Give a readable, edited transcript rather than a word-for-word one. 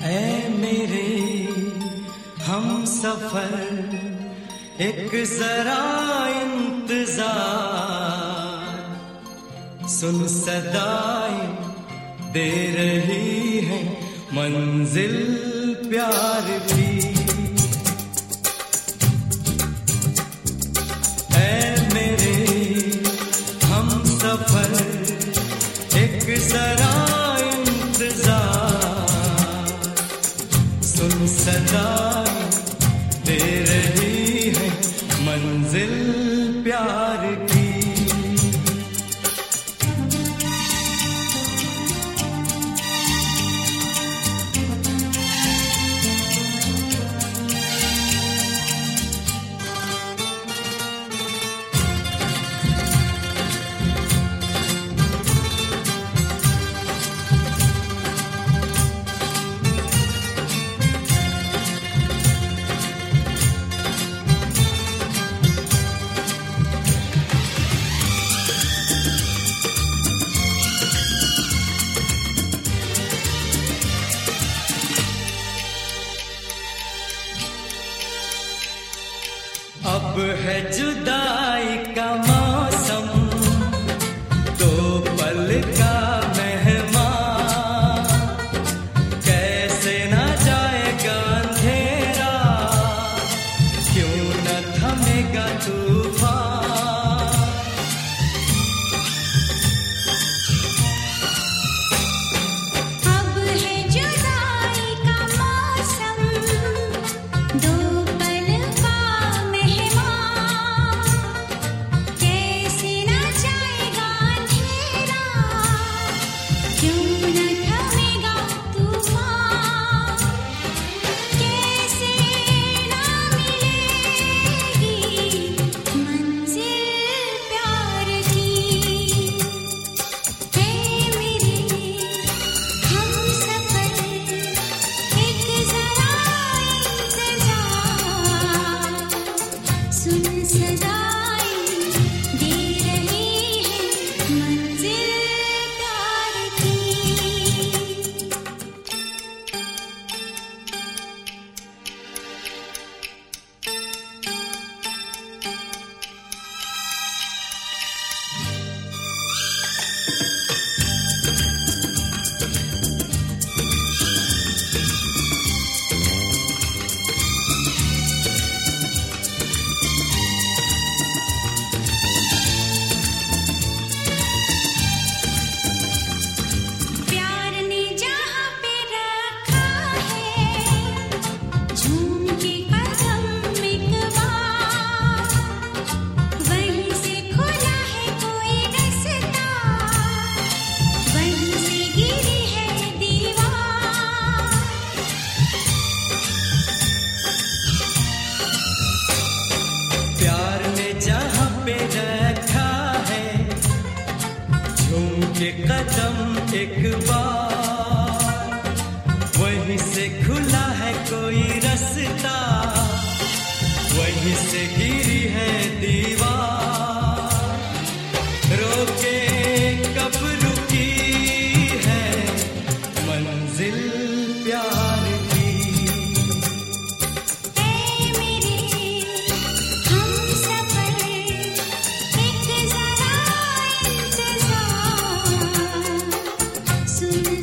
ऐ मेरे हम सफर एक जरा इंतजार, सुन सदाएं दे रही है मंजिल प्यार की। ऐ मेरे हम सफर एक जरा इंतजार, सुन सदाएं दे रही है मंजिल प्यार की। अब है जुदाई का मौसम, दो पल का मेहमान, कैसे ना जाएगा अंधेरा, क्यों न थमेगा तूफान। अब है जुदाई का मौसम, दो के कदम एक बार, वहीं से खुला है कोई रास्ता, वहीं से गिरी है दीवार, रोके कब रुकी है मंजिल प्यार की। सुन